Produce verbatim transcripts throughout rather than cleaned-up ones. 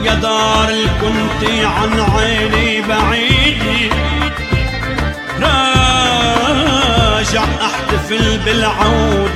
يا دار الكنتي عن عيني بعيد، راجع احتفل بالعود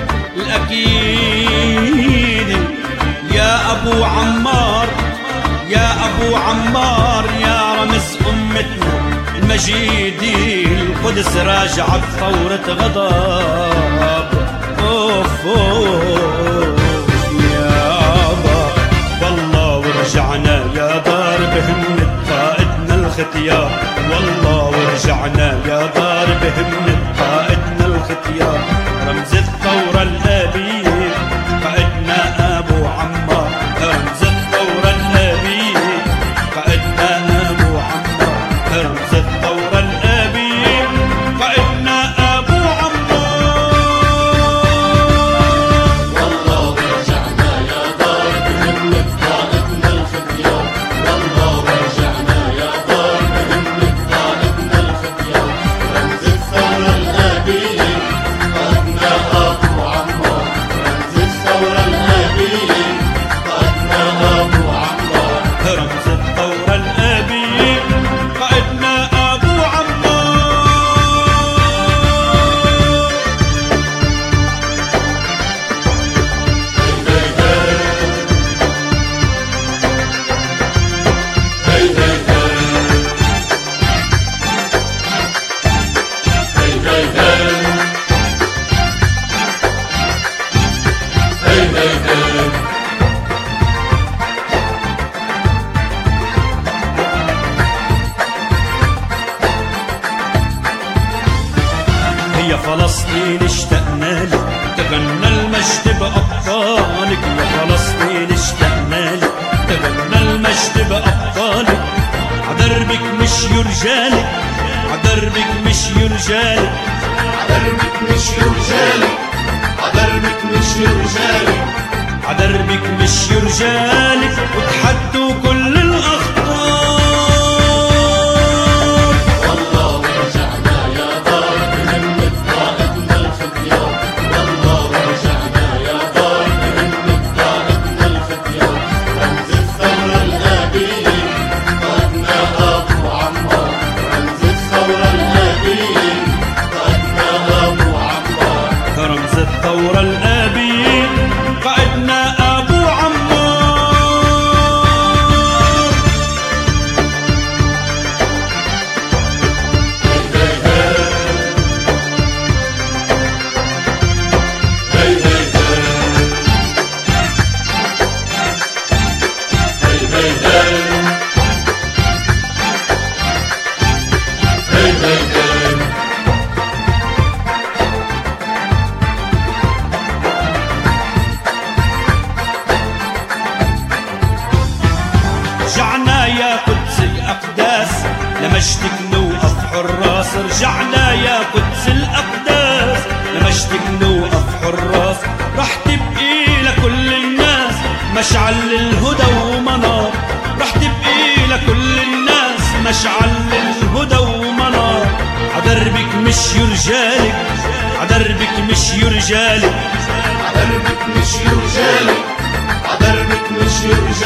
الأكيد. يا أبو عمار يا أبو عمار يا رمز أمتنا المجيدي، القدس راجعة بثورة غضب. أوف أوف يابا والله ورجعنا يا دار بهمة قائدنا الختيار، والله ورجعنا يا دار بهمة قائدنا الختيار. رمز الثورة الأبية قائدنا أبو عمار، رمز الثورة الأبية قائدنا أبو عمار، رمز الثورة الأبية قائدنا أبو عمار. والله ورجعنا يا دار بهمة قائدنا الختيار، والله ورجعنا يا دار بهمة قائدنا الختيار. رمز الثورة الأبية قائدنا أبو عمار، رمز الثورة الأبية قائدنا أبو عمار، رمز الثورة الأبية قائدنا أبو عمار. هي هي هي هي هي يا فلسطين اشتقنا لك تغنى المجد بأبطالك، يا فلسطين اشتقنا لك تغنى المجد بأبطالك. عدربك مش يرجالك، عدربك مش يرجالك، عدربك مش يرجالك، عدربك مش يرجالك، عدربك مش يرجالك. وتحدوا كل الأخطار. والله ورجعنا يا دار بهمة قائدنا الختيار، والله ورجعنا يا دار بهمة قائدنا الختيار. رمز الثورة الأبية قائدنا أبو عمار، رمز الثورة الأبية قائدنا أبو عمار، رمز الثورة الأبية قائدنا أبو عمار. هي هي هي هي هي هي رجعنا يا قدس الأقداس لمجدك نوقف حراس، رجعنا يا قدس الأقداس لمجدك نوقف حراس. رح تبقي لكل الناس مشعل الهدى ومنار، رح تبقي لكل الناس مشعل الهدى ومنار. عدربك مش يرجالك، عدربك مش يرجالك، عدربك مش يرجالك، عدربك مش يرجالك.